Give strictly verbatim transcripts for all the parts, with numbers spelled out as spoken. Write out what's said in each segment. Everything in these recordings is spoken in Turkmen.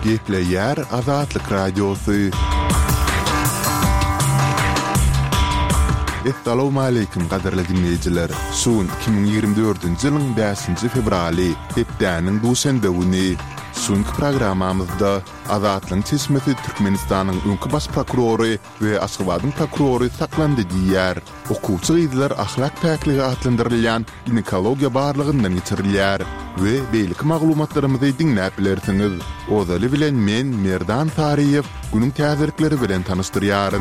Gepleyer Azatlık Radyosu. Assalamu alaykum qadarly dinleyijiler. Şuun iki bin ýygrimi dördünji ýylyň beşinji fevraly, hepdäniň duşanbe güni. Şuňky programamyzda Azatlyň çeşmesi Türkmenistanyň öňkü baş prokurory we Aşgabatyň prokurory saklandy diýär. Okuwçy gyzlar ahlak päkligi adlandyrylýan ginekologiýa barlygyndan geçirilýär we beýlik maglumatlarymyzy dinläp bilersiňiz. Ozaly bilen men Merdan Tariýew günüň täzirikleri bilen tanışdyrýaryn.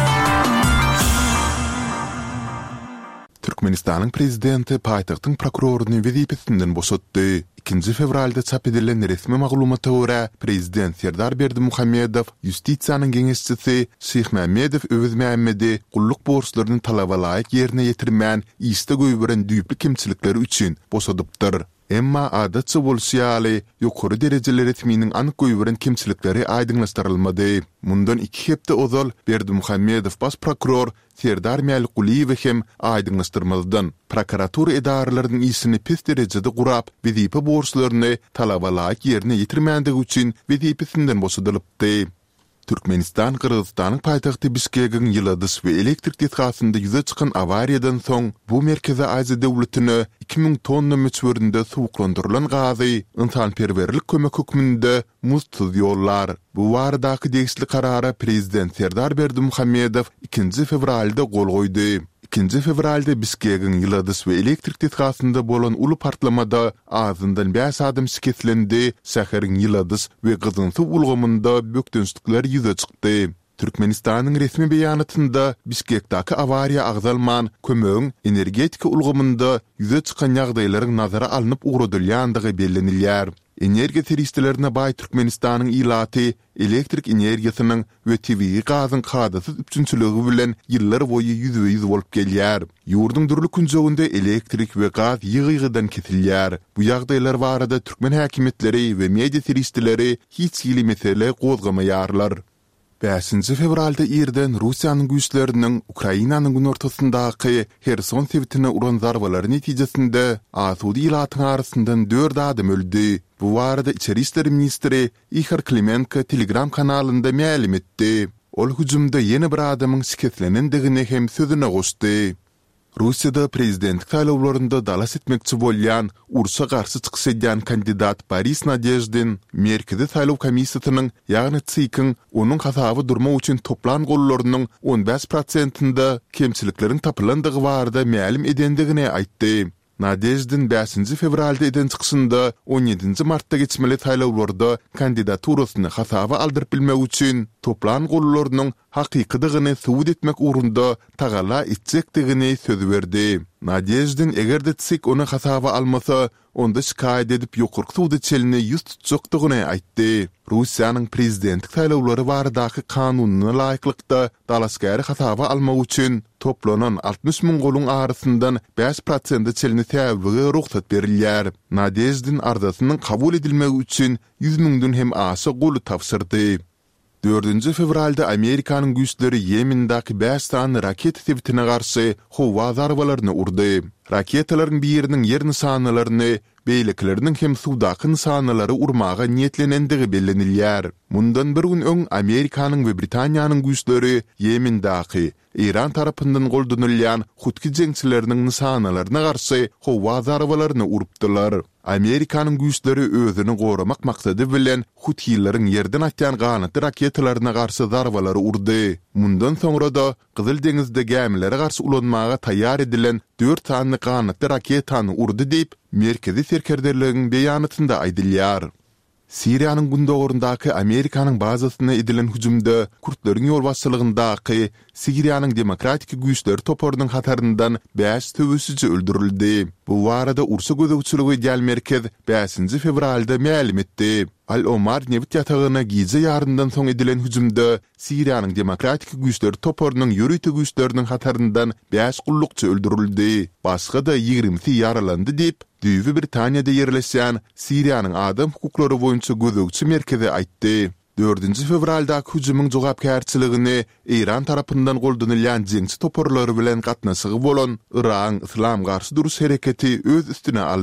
Türkmenistanyň prezidenti paýtagtyň prokuroryny wezipesinden boşatdy. ikinji fevralda çap edilen resmi maglumata görä prezident Serdar Berdimuhammedow Ýustisiýanyň geňeşçisi Şyh Mämmedow Öwüz Mämmedi gulluk borçlaryny talaba laýyk ýerine ýetirmän iste göýbüren düýpli kimçilikleri üçin boşadypdyr. Emma adatçy bolýaly ýokary derejeler etminiň anyk göýbüren kimçilikleri aýdyňlaşdyrylmady. Mundan iki hepde ozal Berdimuhammedow baş prokuror Serdar Mäliquliýew hem aýdyňlaşdyrmalydan prokuratura edaralarynyň isini pes derejede gurap wezipe borçlaryny talaba laýyk ýerine ýetirmänligi üçin wezipesinden boşadylypdy. Türkmenistan Kırgızstanyň paýtagty Bişkegiň ýyladys we elektrik tesgasynda ýüze çykan awariýadan soň bu merkeze Aziýa döwletine iki ming tonna möçberinde suwuklandyrylan gazy ynsanperwerlik kömek hökmünde muzsuz ýollar. Bu waradaky degişli karara prezident Serdar Berdimuhammedow ikinji fevralda gol goýdy. ikinji fevralda Bişkegiň ýyladys we elektrik tesgasynda bolan uly partlamada azyndan beş adam şiketlendi. Şäheriň ýyladys we Gyzynsuw ulgamynda bökdünçlikler ýüze çykdy. Türkmenistanyň resmi beýanatynda Bişkekdäki awariýa agzalman kömegiň energetika ulgamynda ýüze çykan ýagdaýlaryň nazara alınıp ugrudylýandygy bellenilýär. Energiýa teristlerine baý Türkmenistanyň ilaty elektrik energiýasynyň we tabii gazyň kadasyz üçinçiligi bilen ýyllar boýy ýüzbe ýüz bolup gelýär. Ýurduň durly künjeginde elektrik we gaz ýygygydan kesilýär. Bu ýagdaýlar barada türkmen häkimetleri we media teristleri hiç ýyly mesele gozgamaýarlar. beşinji fevralda ýerden Russiýanyň güýçleriniň Ukrainanyň gün ortasyndaky Herson sewtine uran zarbalary netijesinde Asudy ilatyň arasyndan dört adam öldü. Bu barada Içeri işleri ministri Ihor Klimenko Telegram kanalynda ma'lum etdi. Ol hüjümde ýene bir adamyň şiketlenendigine hem sözüne goşdy. Russiýada prezidentlik saýlawlarynda dalas etmekçi bolýan ursa garşy çykyş edýän kandidat Boris Nadezhdin merkezi saýlaw komissiýasynyň ýagny çykyň onuň hasaby durmak üçin toplan gollarynyň on beş prosentinde kemçilikleriň tapylandygy barada ma'lum edendigine aýtdy. Nadezhdin beşinji fevralda eden çykyşynda on ýedinji martda geçmeli saýlawlarda kandidaturasyny hasaby aldyryp bilmek üçin toplan gollarynyň hakykydygyny subut etmek urunda tagala etjekdigini söz berdi. Nadezhdin egerde çyk onu hasaby almasa, onda şikayet edip ýokurky suwda çelini ýüz tutjakdygyny aýtdy. Russiýanyň prezidentlik saýlawlary baradaky kanunyna laýyklykda dalasgary hasaby almak üçin toplanan altmış min goluň arasyndan beş prosent çelini täwige ruhsat berilýär. Nadezhdin arzasynyň kabul edilmegi üçin yüz miňden hem aşy golu tapşyrdy. dördünji fevralda Amerikanyň güýçleri Ýemendäki beş tane raket sewtine garşy howa zarbalaryny urdy. Raketalaryň biriniň ýer nysanylaryny beýlekleriniň hem suwdaky nysanylary urmaga niýetlenendigi bellenilýär. Mundan bir gün öň Amerikanyň we Britaniýanyň güýçleri Ýemendäki İran tarapyndan goldanylýan hutki jeňçileriniň nysanylaryna garşy howa zarbalaryny urupdylar. Amerikanyň güýçleri özüni goramak maksady bilen Hutiýlaryň ýerden atýan ganaty raketalaryna garşy zarbalary urdy. Mundan soňra da Gyzyl deňizde gemilere garşy ulanmaga taýýar edilen dört tane ganaty raketany urdy diýip merkezi serkerderligiň beýanatynda aýdylýar. Siriýanyň gündogorundaky Amerikanyň bazasyna edilen hüjümde Kurtleriň ýol başçylygyndaky Siriýanyň demokratik güýçleri toporunyň hataryndan beş töwüsüji öldürildi. Bu barada ursa gözegçiligi edýän merkez beşinji fevralda ma'lum etdi. Al-Omar Nevit ýatagyna gize ýaryndan soň edilen hüjümde Siriýanyň demokratik güýçleri toporunyň ýörüýte güýçleriniň hataryndan beş gullukçy öldürildi. Başga da ýigrimisi ýaralandy diýip Düýbi Britaniýada ýerleşýän Siriýanyň adam hukuklary boýunça gözegçi merkezi aýtdy. dördünji fevraldaky hüjümyň jogapkärçiligini İran tarapyndan goldanylýan jeňçi toporlary bilen gatnaşygy bolan Iran Islam garşy duruş hereketi öz üstüne aldy.